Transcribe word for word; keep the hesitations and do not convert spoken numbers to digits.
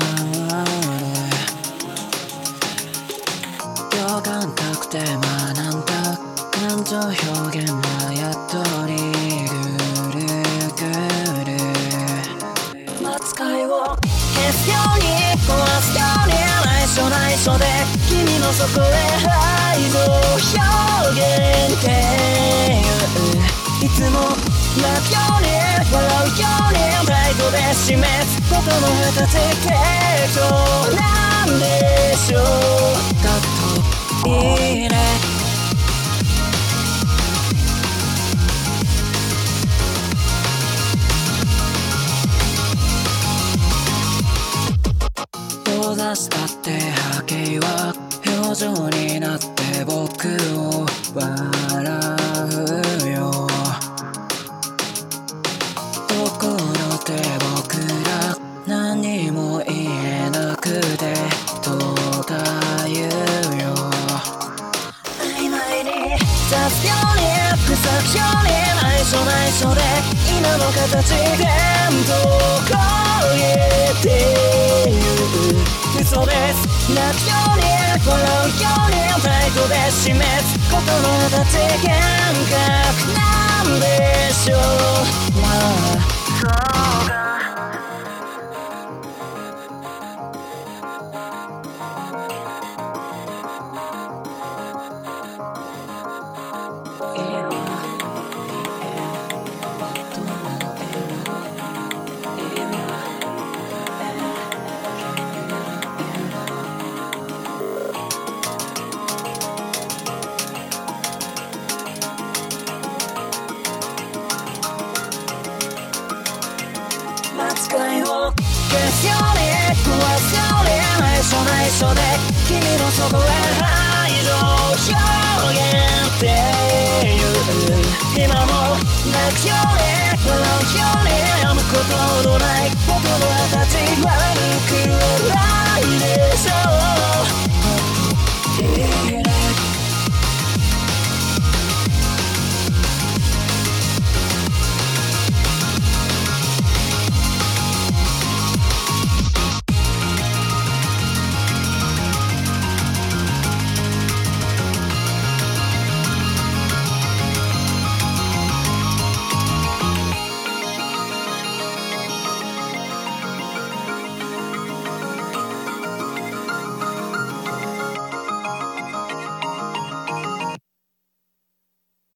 両感覚で学んだ感情表現がやっとりぐるぐる扱いを消すように壊すように内緒内緒で君の底へ愛情表現っていういつも泣くように笑うように態度で示すことの形結構なんでしょうかと入れ閉ざしたって波形は表情になって僕を笑うよところで僕ら何も言えなくてとか言うよ曖昧に雑すように腐くように内緒内緒で今の形全部超えていう嘘です泣くように笑うように態度で示すことの形感覚なんでしょう、まあ、そうか扱いを消すように壊すように内緒内緒で君の底へ愛情表現っていう今も泣くように笑うように読むことのない僕の形悪く